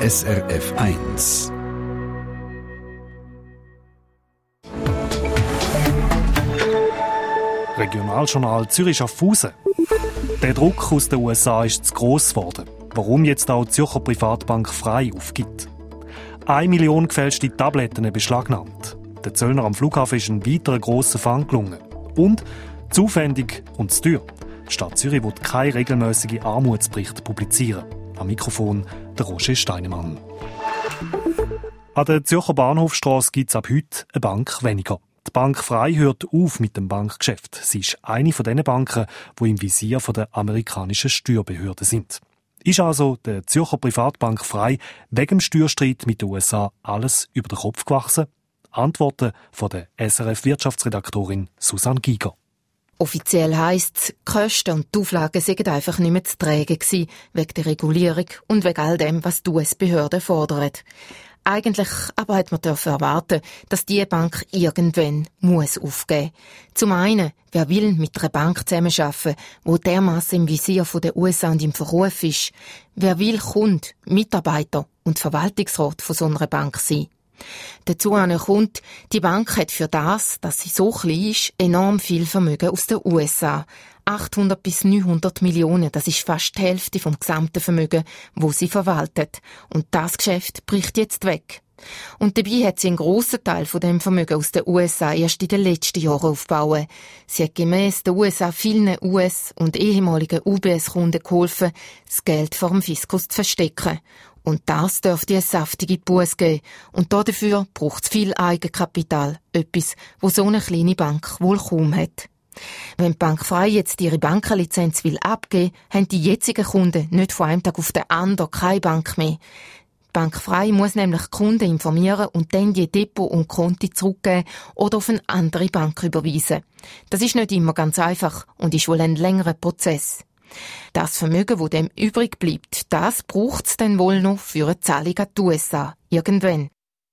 SRF 1. Regionaljournal Zürich-Schaffhausen. Der Druck aus den USA ist zu gross geworden. Warum jetzt auch die Zürcher Privatbank Frei aufgibt. 1 Million gefälschte Tabletten beschlagnahmt. Der Zöllner am Flughafen ist ein weiterer grosser Fang gelungen. Und zu aufwendig und zu teuer. Die Stadt Zürich will keinen regelmäßigen Armutsbericht publizieren. Am Mikrofon der Roger Steinemann. An der Zürcher Bahnhofstrasse gibt es ab heute eine Bank weniger. Die Bank Frei hört auf mit dem Bankgeschäft. Sie ist eine von den Banken, die im Visier der amerikanischen Steuerbehörden sind. Ist also der Zürcher Privatbank Frei wegen dem Steuerstreit mit den USA alles über den Kopf gewachsen? Antworten von der SRF-Wirtschaftsredaktorin Susanne Giger. Offiziell heisst es, die Kosten und die Auflagen seien einfach nicht mehr zu tragen gewesen, wegen der Regulierung und wegen all dem, was die US-Behörden fordern. Eigentlich aber hat man erwarten, dass diese Bank irgendwann muss aufgeben. Zum einen, wer will mit einer Bank zusammenarbeiten, die dermassen im Visier der USA und im Verruf ist? Wer will Kunde, Mitarbeiter und Verwaltungsrat von so einer Bank sein? Dazu kommt, die Bank hat für das, dass sie so klein ist, enorm viel Vermögen aus den USA. 800 bis 900 Millionen, das ist fast die Hälfte vom gesamten Vermögen, wo sie verwaltet. Und das Geschäft bricht jetzt weg. Und dabei hat sie einen grossen Teil von dem Vermögen aus den USA erst in den letzten Jahren aufgebaut. Sie hat gemäss den USA vielen US- und ehemaligen UBS-Kunden geholfen, das Geld vor dem Fiskus zu verstecken. Und das dürfte eine saftige Busse geben. Und dafür braucht es viel Eigenkapital. Etwas, wo so eine kleine Bank wohl kaum hat. Wenn die Bank Frei jetzt ihre Bankenlizenz abgeben will, haben die jetzigen Kunden nicht von einem Tag auf den anderen keine Bank mehr. Die Bank Frei muss nämlich die Kunden informieren und dann die Depot und Konti zurückgeben oder auf eine andere Bank überweisen. Das ist nicht immer ganz einfach und ist wohl ein längerer Prozess. Das Vermögen, das dem übrig bleibt, das braucht es dann wohl noch für eine Zahlung an die USA. Irgendwann.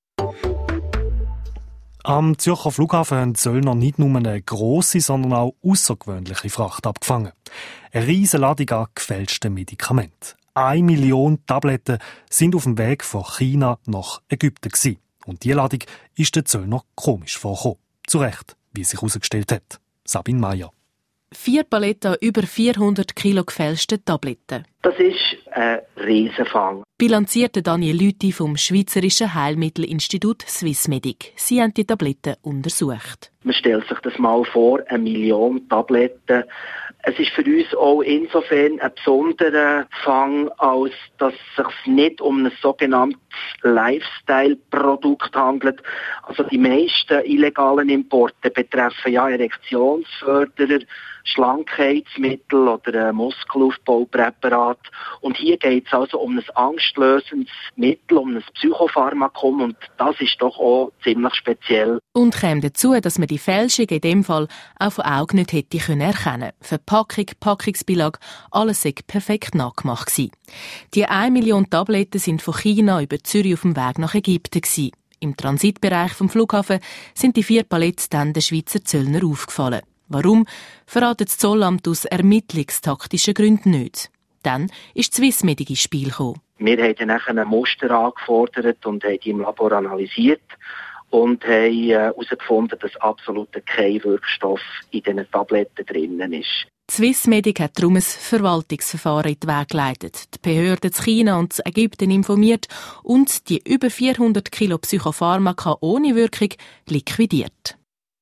Am Zürcher Flughafen haben die Zöllner nicht nur eine grosse, sondern auch außergewöhnliche Fracht abgefangen. Eine riesige Ladung an gefälschten Medikamenten. 1 Million Tabletten sind auf dem Weg von China nach Ägypten gewesen. Und diese Ladung ist den Zöllner komisch vorgekommen. Zu Recht, wie sich herausgestellt hat. Sabine Meyer. 4 Paletten über 400 Kilo gefälschte Tabletten. Das ist ein Riesenfang. Bilanzierte Daniel Lüthi vom Schweizerischen Heilmittelinstitut Swissmedic. Sie haben die Tabletten untersucht. Man stellt sich das mal vor, 1 Million Tabletten. Es ist für uns auch insofern ein besonderer Fang, als dass es sich nicht um ein sogenanntes Lifestyle-Produkt handelt. Also die meisten illegalen Importe betreffen ja Erektionsförderer, Schlankheitsmittel oder ein Muskelaufbaupräparat. Und hier geht es also um ein angstlösendes Mittel, um ein Psychopharmakum und das ist doch auch ziemlich speziell. Und kommt dazu, dass man die Fälschung in dem Fall auch von Augen nicht hätte erkennen können. Verpackung, Packungsbeilage, alles sei perfekt nachgemacht gewesen. Die 1 Million Tabletten sind von China über Zürich auf dem Weg nach Ägypten gewesen. Im Transitbereich vom Flughafen sind die 4 Paletten dann den Schweizer Zöllner aufgefallen. Warum, verratet das Zollamt aus ermittlungstaktischen Gründen nicht. Dann ist Swissmedic ins Spiel gekommen. Wir haben dann ein Muster angefordert und haben die im Labor analysiert und haben herausgefunden, dass absolut kein Wirkstoff in diesen Tabletten drinnen ist. Swissmedic hat darum ein Verwaltungsverfahren in den Weg geleitet, die Behörden in China und in Ägypten informiert und die über 400 Kilo Psychopharmaka ohne Wirkung liquidiert.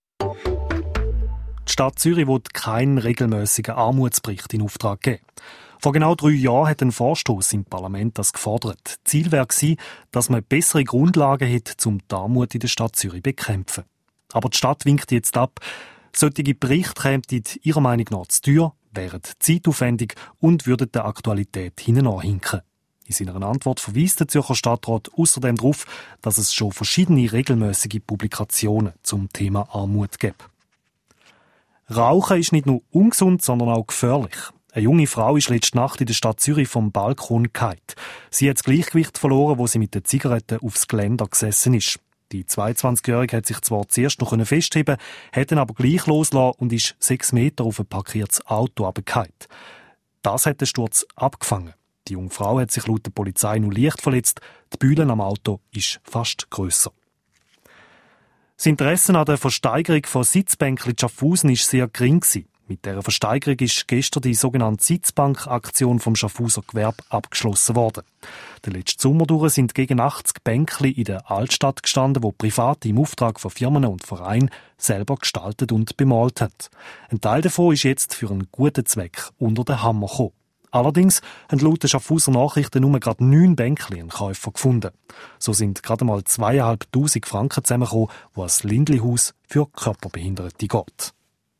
Die Stadt Zürich will keinen regelmäßigen Armutsbericht in Auftrag geben. Vor genau 3 Jahren hat ein Vorstoss im Parlament das gefordert. Ziel wäre gewesen, dass man bessere Grundlagen hat, um die Armut in der Stadt Zürich zu bekämpfen. Aber die Stadt winkt jetzt ab. Solche Berichte kämen ihrer Meinung nach zu teuer, wären zeitaufwendig und würden der Aktualität hinten. In seiner Antwort verweist der Zürcher Stadtrat außerdem darauf, dass es schon verschiedene regelmäßige Publikationen zum Thema Armut gibt. Rauchen ist nicht nur ungesund, sondern auch gefährlich. Eine junge Frau ist letzte Nacht in der Stadt Zürich vom Balkon gefallen. Sie hat das Gleichgewicht verloren, wo sie mit der Zigarette aufs Geländer gesessen ist. Die 22-Jährige hat sich zwar zuerst noch festheben, hat dann aber gleich losgelassen und ist 6 Meter auf ein parkiertes Auto runtergefallen. Das hat den Sturz abgefangen. Die junge Frau hat sich laut der Polizei nur leicht verletzt. Die Bühne am Auto ist fast grösser. Das Interesse an der Versteigerung von Sitzbänkchen in Schaffhausen war sehr gering. Mit dieser Versteigerung ist gestern die sogenannte Sitzbank-Aktion vom Schaffhauser Gewerbe abgeschlossen worden. Den letzten Sommer durch sind gegen 80 Bänkchen in der Altstadt gestanden, die Private im Auftrag von Firmen und Vereinen selber gestaltet und bemalt haben. Ein Teil davon ist jetzt für einen guten Zweck unter den Hammer gekommen. Allerdings haben laut den Schaffhauser Nachrichten nur gerade 9 Bänkchen einen Käufer gefunden. So sind gerade mal 2'500 Franken zusammengekommen, die als Lindlihaus für Körperbehinderte geht.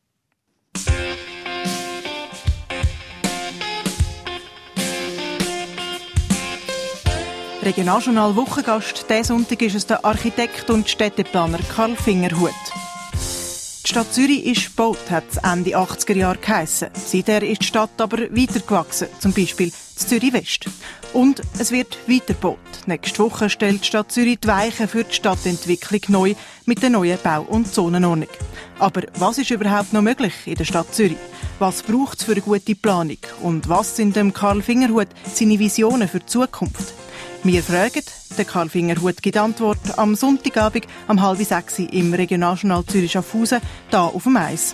Regionaljournal Wochengast. Diesen Sonntag ist es der Architekt und Städteplaner Karl Fingerhuth. Die Stadt Zürich ist gebaut, hat es Ende 80er Jahre geheissen. Seither ist die Stadt aber weitergewachsen, zum Beispiel in Zürich West. Und es wird weitergebaut. Nächste Woche stellt die Stadt Zürich die Weichen für die Stadtentwicklung neu mit der neuen Bau- und Zonenordnung. Aber was ist überhaupt noch möglich in der Stadt Zürich? Was braucht es für eine gute Planung? Und was sind dem Karl Fingerhuth seine Visionen für die Zukunft? Wir fragen, der Karl Fingerhuth gibt Antwort am Sonntagabend um 5:30 im Regionaljournal Zürich Schaffhausen, hier auf dem Eis.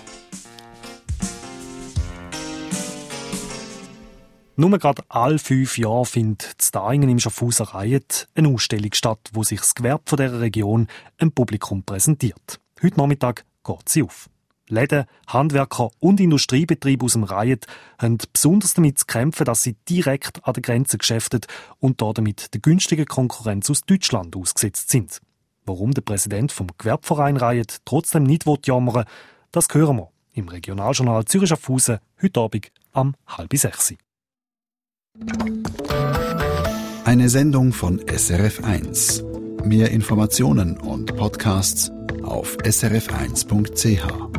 Nur gerade alle 5 Jahre findet in Daingen im Schaffhauser Reihet eine Ausstellung statt, wo sich das Gewerbe von dieser Region dem Publikum präsentiert. Heute Nachmittag geht sie auf. Läden, Handwerker und Industriebetriebe aus dem Reihet haben besonders damit zu kämpfen, dass sie direkt an der Grenze geschäftet und damit der günstigen Konkurrenz aus Deutschland ausgesetzt sind. Warum der Präsident vom Gewerbeverein Reihet trotzdem nicht jammern will, das hören wir im Regionaljournal Zürich Schaffhausen heute Abend um 5:30. Eine Sendung von SRF1. Mehr Informationen und Podcasts auf srf1.ch.